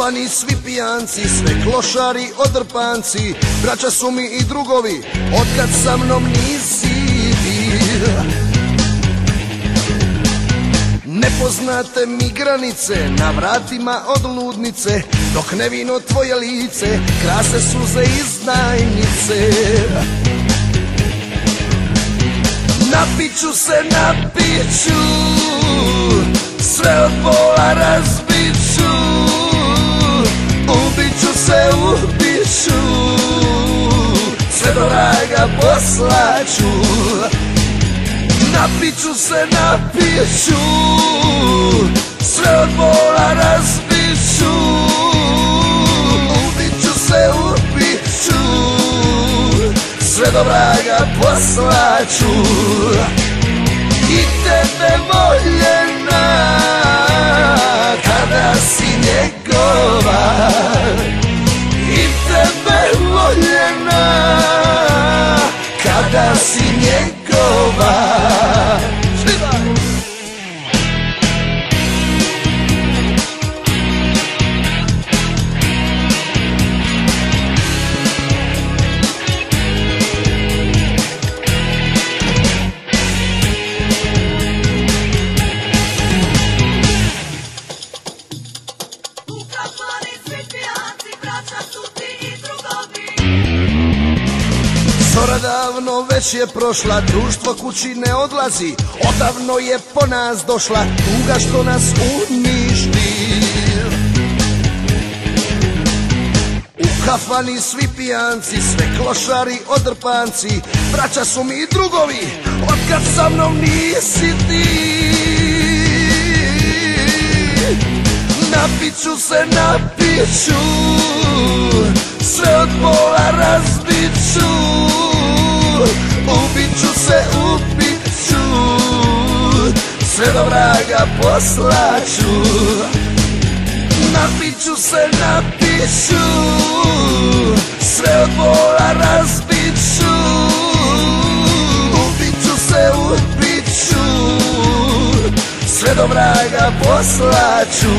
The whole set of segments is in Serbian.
Ukafani svi pijanci, sve klošari odrpanci, braća su mi i drugovi, otkad sa mnom nisi bil. Ne poznate mi granice, na vratima od ludnice, dok nevino tvoje lice krase suze iznajmice. Napiću se, napiću, sve od bola razbiću, ubiću se, ubiću, sve do raga poslaću. Napiću se, napiću, sve od bola razbiću, ubiću se, ubiću, sve do vraga poslaću. I tebe voljena, kada si njegova, i tebe voljena, kada si njegova. Zora davno već je prošla, društvo kući ne odlazi, odavno je po nas došla tuga što nas uništi. U kafani svi pijanci, sve klošari odrpanci, braća su mi i drugovi, otkad sa mnom nisi ti. Napiću se, napiću, sve od bola razbiću, ubiću se, ubiću, sve do vraga poslaću. Napiću se, napiću, sve od bola razbiću, ubiću se, ubiću, sve do vraga poslaću.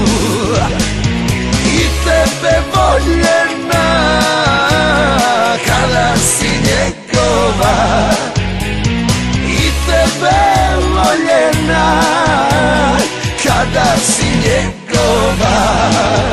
I tebe voljena, kada si njegova, i tebe voljena, kada si njegova.